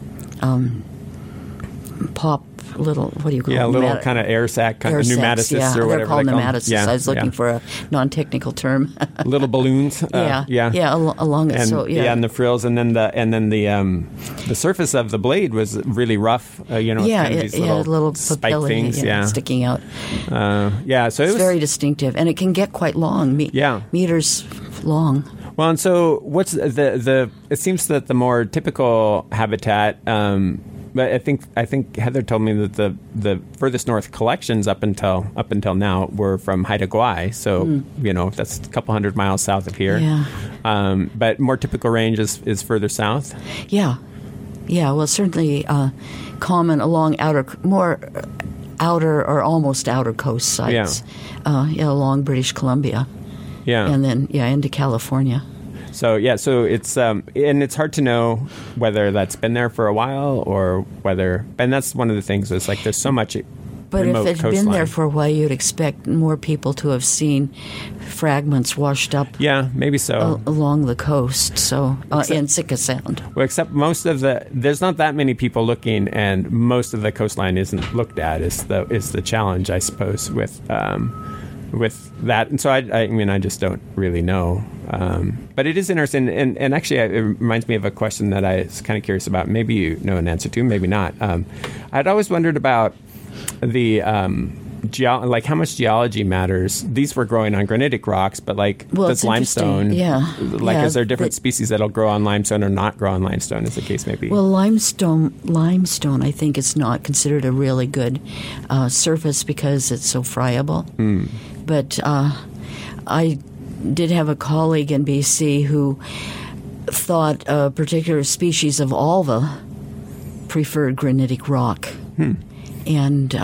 what do you call it? Yeah, little kind of air sac, kind of pneumatocysts or whatever they're called they call pneumatocysts. them. Yeah, I was looking for a non-technical term. Little balloons. Along it. And the frills, and then the surface of the blade was really rough. These little spike things, sticking out. So it's very distinctive, and it can get quite long. Meters long. Well, and so what's the? It seems that the more typical habitat. But I think Heather told me that the furthest north collections up until now were from Haida Gwaii. So that's a couple 100 miles south of here. Yeah. But more typical range is further south. Yeah. Yeah. Well, certainly common along more outer or almost outer coast sites. Yeah. Along British Columbia. Yeah. And then into California. So it's and it's hard to know whether that's been there for a while or whether, and that's one of the things is like there's so much. But if it's coastline. been there for a while, you'd expect more people to have seen fragments washed up. Yeah, maybe so along the coast. So in Sitka Sound. Well, except there's not that many people looking, and most of the coastline isn't looked at. Is the challenge, I suppose, with that. And so I just don't really know. But it is interesting, and actually it reminds me of a question that I was kind of curious about. Maybe you know an answer to, maybe not. I'd always wondered about the like how much geology matters. These were growing on granitic rocks, but does limestone? Is there different species that'll grow on limestone or not grow on limestone, as the case may be? Well, limestone, I think, is not considered a really good surface because it's so friable. But I did have a colleague in BC who thought a particular species of Alva preferred granitic rock. And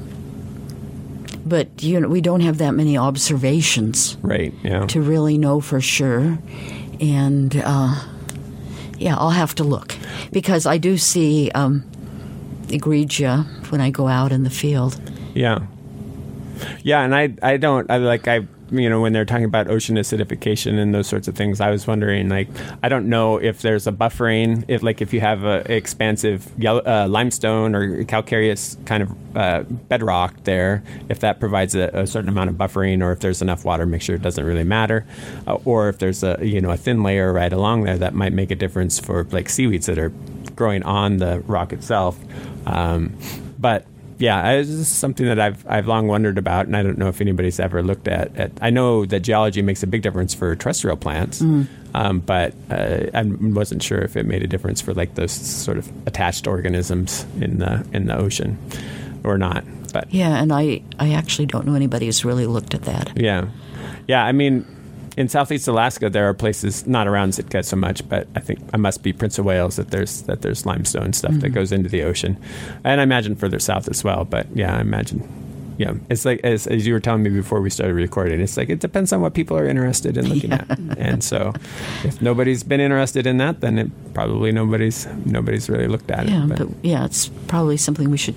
but we don't have that many observations, right? Yeah. To really know for sure. And I'll have to look because I do see egregia when I go out in the field. Yeah. Yeah, and when they're talking about ocean acidification and those sorts of things, I was wondering, I don't know if there's a buffering, if you have a expansive limestone or calcareous kind of bedrock there, if that provides a certain amount of buffering, or if there's enough water mixture, it doesn't really matter, or if there's a thin layer right along there that might make a difference for seaweeds that are growing on the rock itself, but. Yeah, it's something that I've long wondered about, and I don't know if anybody's ever looked at. I know that geology makes a big difference for terrestrial plants, but I wasn't sure if it made a difference for those sort of attached organisms in the ocean or not. But and I actually don't know anybody who's really looked at that. Yeah. I mean, in Southeast Alaska, there are places, not around Sitka so much, but I think I must be Prince of Wales that there's limestone stuff that goes into the ocean, and I imagine further south as well. But I imagine, it's like as you were telling me before we started recording, it's like it depends on what people are interested in looking at, and so if nobody's been interested in that, then it probably nobody's really looked at it. But it's probably something we should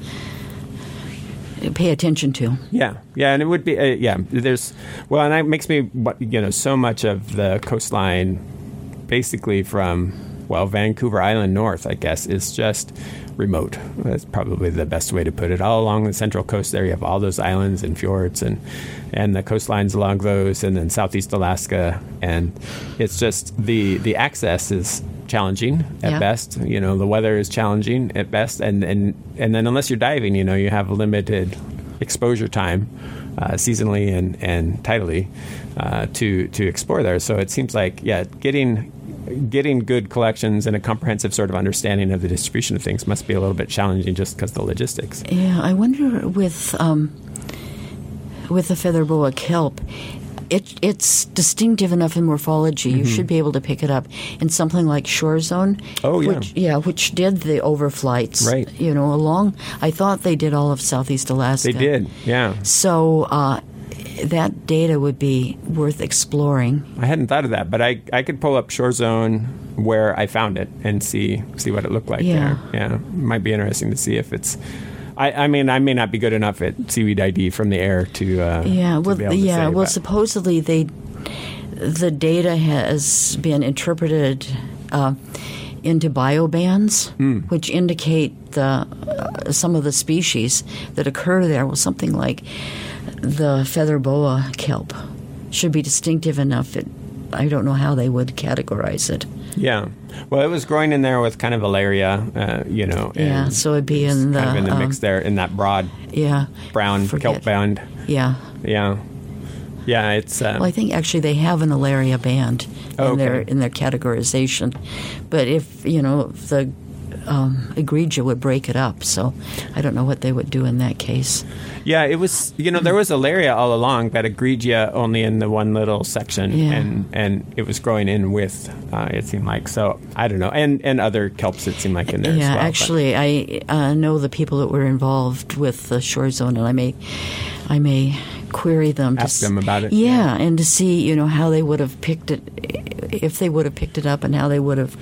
pay attention to. And it would be there's and that makes me so much of the coastline basically from Vancouver Island north, I guess, is just remote. That's probably the best way to put it. All along the central coast there, you have all those islands and fjords and the coastlines along those, and then Southeast Alaska, and it's just the access is challenging at best. The weather is challenging at best, and then unless you're diving, you have limited exposure time, seasonally and tidally, to explore there. So it seems like getting good collections and a comprehensive sort of understanding of the distribution of things must be a little bit challenging just because of the logistics. Yeah, I wonder with the feather boa kelp. It's distinctive enough in morphology. You should be able to pick it up in something like Shore Zone. Oh, yeah. Which did the overflights. Right. Along. I thought they did all of Southeast Alaska. They did, yeah. So that data would be worth exploring. I hadn't thought of that, but I could pull up Shore Zone where I found it and see what it looked like there. Yeah, it might be interesting to see if it's... I mean, I may not be good enough at seaweed ID from the air to be able to say, well, supposedly the data has been interpreted into biobands, which indicate some of the species that occur there. Well, something like the feather boa kelp should be distinctive enough. I don't know how they would categorize it. Yeah. Well, it was growing in there with kind of Alaria, And so it'd be in the... kind of in the mix there, in that broad brown kelp band. Yeah. Yeah. Yeah, it's. Well, I think actually they have an Alaria band okay. in their categorization, but if the egregia would break it up, so I don't know what they would do in that case. Yeah, it was, there was Alaria all along, but egregia only in the one little section, and it was growing in with, it seemed like. So, I don't know. And other kelps, it seemed like, in there as well. Yeah, actually, I know the people that were involved with the shore zone, and I may query them. Ask them about it. Yeah, and to see, how they would have picked it, if they would have picked it up, and how they would have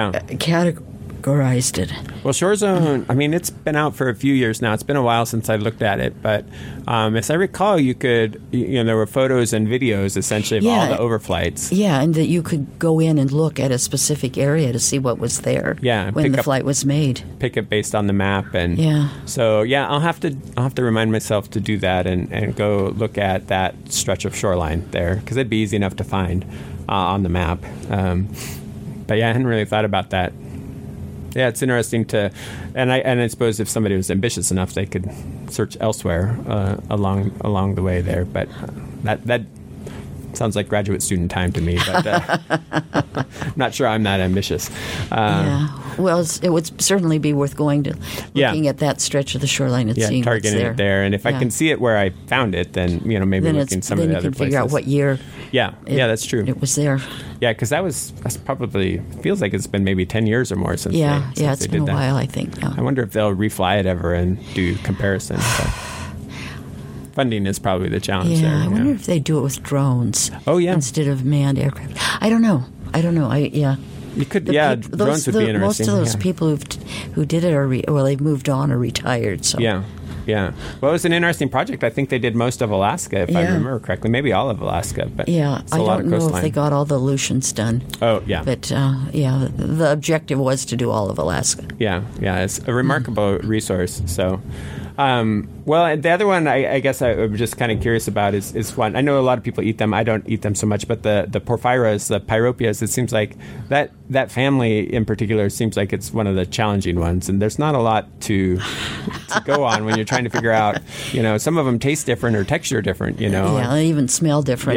categorized it. Well, Shore Zone, it's been out for a few years now. It's been a while since I looked at it, but as I recall, you could, there were photos and videos essentially of all the overflights. Yeah, and that you could go in and look at a specific area to see what was there when the flight was made. Pick it based on the map, and so I'll have to remind myself to do that and go look at that stretch of shoreline there, because it'd be easy enough to find on the map. But I hadn't really thought about that. Yeah, it's interesting and I suppose if somebody was ambitious enough, they could search elsewhere along the way there. But that sounds like graduate student time to me. But I'm not sure I'm that ambitious. Well, it would certainly be worth going to looking at that stretch of the shoreline and seeing what's there. Targeting it there, and if I can see it where I found it, then maybe looking some of the other places. Then you can figure out what year. Yeah, that's true. It was there. Yeah, because that's probably feels like it's been maybe 10 years or more since. It's been a while, I think. Yeah. I wonder if they'll refly it ever and do comparisons. Funding is probably the challenge there. I wonder if they do it with drones. Oh, yeah. Instead of manned aircraft. I don't know. You could, drones would be interesting. Most of those people who did it they've moved on or retired. So. Yeah. Well, it was an interesting project. I think they did most of Alaska, if I remember correctly. Maybe all of Alaska, but I don't know if they got all the Aleutians done. Oh, yeah. But the objective was to do all of Alaska. Yeah, it's a remarkable resource. So. Well, the other one I guess I'm just kind of curious about is one. I know a lot of people eat them. I don't eat them so much, but the porphyras, the pyropias, it seems like that family in particular seems like it's one of the challenging ones, and there's not a lot to go on when you're trying to figure out. Some of them taste different or texture different. Yeah, they even smell different.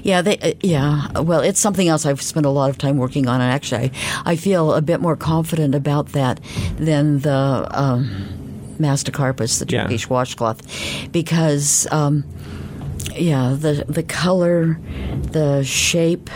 Well, it's something else I've spent a lot of time working on, and actually, I feel a bit more confident about that than the. Mastocarpus, the Turkish washcloth, because the color, the shape,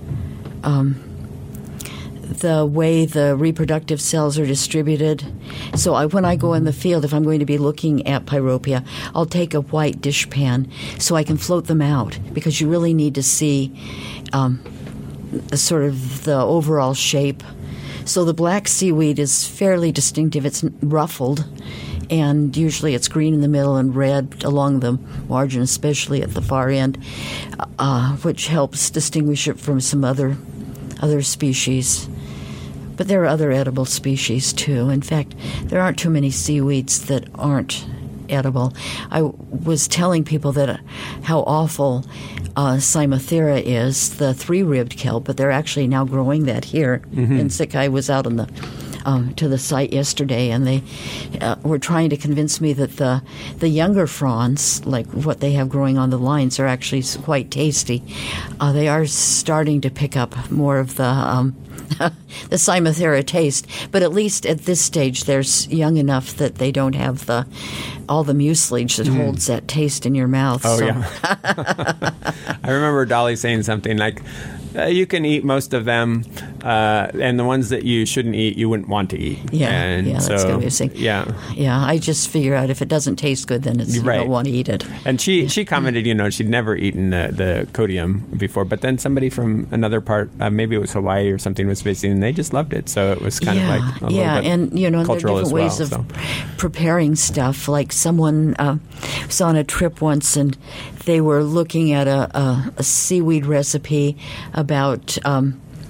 the way the reproductive cells are distributed. So when I go in the field, if I'm going to be looking at pyropia, I'll take a white dishpan so I can float them out, because you really need to see sort of the overall shape. So the black seaweed is fairly distinctive. It's ruffled, and usually it's green in the middle and red along the margin, especially at the far end, which helps distinguish it from some other species. But there are other edible species, too. In fact, there aren't too many seaweeds that aren't edible. I was telling people that how awful Cymothera is, the three-ribbed kelp, but they're actually now growing that here in Sitka. I was out on the to the site yesterday, and they were trying to convince me that the younger fronds, like what they have growing on the lines, are actually quite tasty. They are starting to pick up more of the the Cymothera taste, but at least at this stage, they're young enough that they don't have all the mucilage that holds that taste in your mouth. Oh, yeah. I remember Dolly saying something like, you can eat most of them, and the ones that you shouldn't eat, you wouldn't want to eat. Yeah, that's going to be a thing. Yeah, I just figure out if it doesn't taste good, then you don't want to eat it. And she commented, she'd never eaten the codium before, but then somebody from another part, maybe it was Hawaii or something, was visiting, and they just loved it. So it was kind of like a little bit and there are different ways of preparing stuff. Like someone was on a trip once, and they were looking at a seaweed recipe about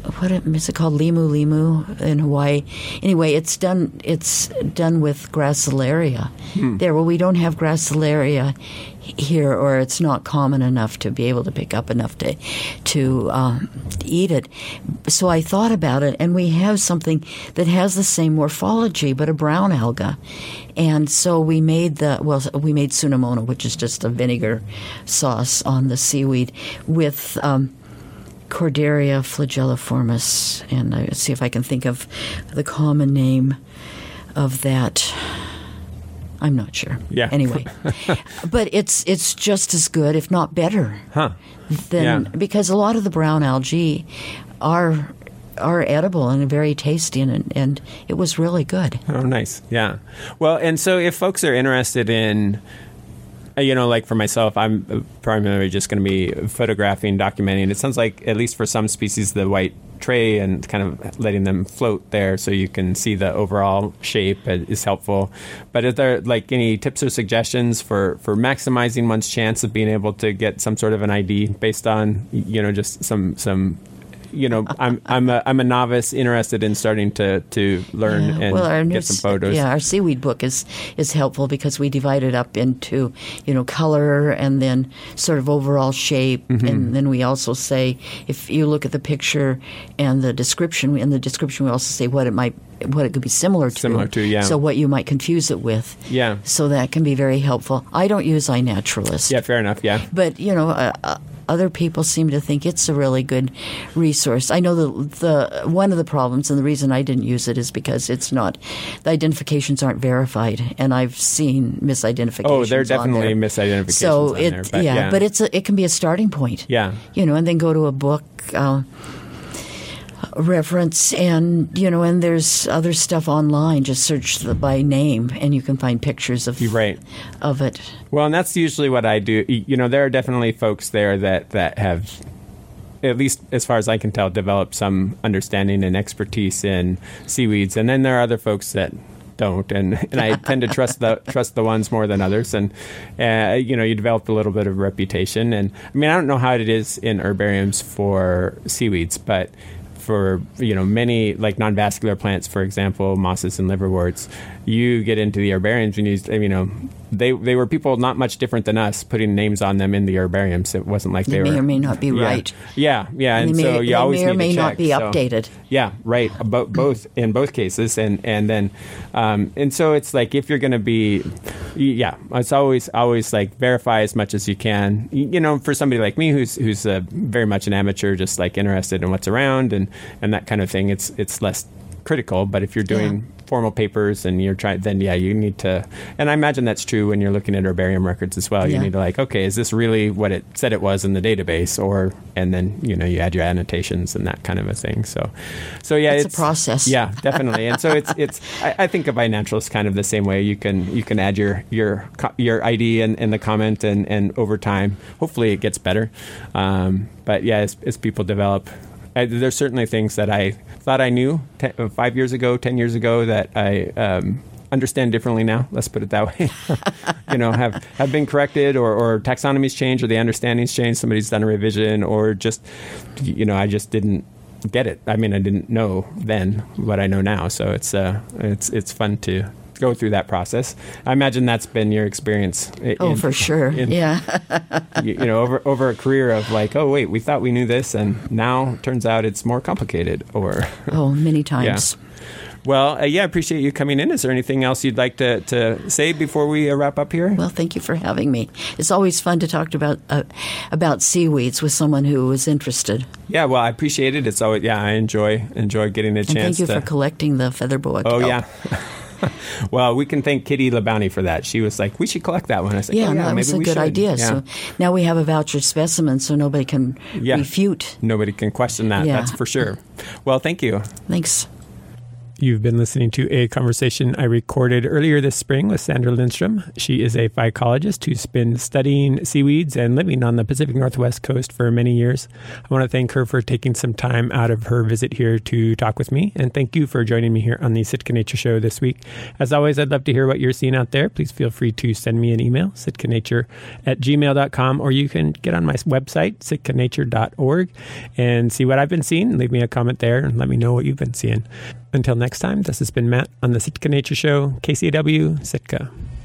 what is it called? Limu in Hawaii. Anyway, it's done with Gracilaria there. Well, we don't have Gracilaria here, or it's not common enough to be able to pick up enough to eat it. So I thought about it, and we have something that has the same morphology, but a brown alga. And so we made Tsunamono, which is just a vinegar sauce on the seaweed with Corderia flagelliformis, and I see if I can think of the common name of that. I'm not sure. Yeah. Anyway, but it's just as good, if not better. Because a lot of the brown algae are edible and very tasty, and it was really good. Oh, nice. Yeah. Well, and so if folks are interested in, like for myself, I'm primarily just going to be photographing, documenting. It sounds like, at least for some species, the white tray and kind of letting them float there so you can see the overall shape is helpful. But is there any tips or suggestions for maximizing one's chance of being able to get some sort of an ID based on, just some I'm a novice interested in starting to learn and get some photos. Yeah, our seaweed book is helpful because we divide it up into color and then sort of overall shape, and then we also say, if you look at the picture and the description, in the description we also say what it could be similar to. Similar to, yeah. So what you might confuse it with. Yeah. So that can be very helpful. I don't use iNaturalist. Yeah, fair enough. Yeah. But other people seem to think it's a really good resource. I know the one of the problems, and the reason I didn't use it is because the identifications aren't verified, and I've seen misidentifications. Oh, there are definitely misidentifications on there. But it can be a starting point. Yeah. And then go to a book reference, and there's other stuff online. Just search by name, and you can find pictures of it. Well, and that's usually what I do. There are definitely folks there that have, at least as far as I can tell, developed some understanding and expertise in seaweeds, and then there are other folks that don't, and I tend to trust the ones more than others, and you develop a little bit of reputation. And I don't know how it is in herbariums for seaweeds, but for many non-vascular plants, for example, mosses and liverworts, you get into the herbariums and they were people not much different than us putting names on them in the herbariums. It wasn't like they may or may not be right. Yeah, and so you always need to check. They may or may not be updated. Yeah, right. Both in both cases, and then and so it's like, if you're going to be, it's always verify as much as you can. For somebody like me who's very much an amateur, just interested in what's around and that kind of thing, it's less critical. But if you're doing formal papers and you're trying, then you need to, and I imagine that's true when you're looking at herbarium records as well. You need to okay, is this really what it said it was in the database, and then you add your annotations and that kind of a thing. So it's a process. Yeah, definitely. And so it's I think of iNaturalist kind of the same way. You can add your ID in the comment, and over time, hopefully it gets better. But as people develop, there's certainly things that I thought I knew 5 years ago, 10 years ago, that I understand differently now. Let's put it that way. have been corrected, or taxonomy's changed, or the understanding's changed. Somebody's done a revision, or just, I just didn't get it. I didn't know then what I know now. So it's fun to go through that process. I imagine that's been your experience. For sure. Over a career of oh wait, we thought we knew this, and now it turns out it's more complicated. Or many times. Yeah. Well, I appreciate you coming in. Is there anything else you'd like to say before we wrap up here? Well, thank you for having me. It's always fun to talk about seaweeds with someone who is interested. Yeah, well, I appreciate it. It's always I enjoy getting a chance. Thank you for collecting the feather boa kelp. Oh yeah. Well, we can thank Kitty Labounty for that. She was like, we should collect that one. I said, that was a good idea. Yeah. So now we have a voucher specimen, so nobody can refute. Nobody can question that. That's for sure. Well, thank you. Thanks. You've been listening to a conversation I recorded earlier this spring with Sandra Lindstrom. She is a phycologist who's been studying seaweeds and living on the Pacific Northwest coast for many years. I want to thank her for taking some time out of her visit here to talk with me. And thank you for joining me here on the Sitka Nature Show this week. As always, I'd love to hear what you're seeing out there. Please feel free to send me an email, sitkanature@gmail.com, or you can get on my website, sitkanature.org, and see what I've been seeing. Leave me a comment there and let me know what you've been seeing. Until next time, this has been Matt on the Sitka Nature Show, KCAW, Sitka.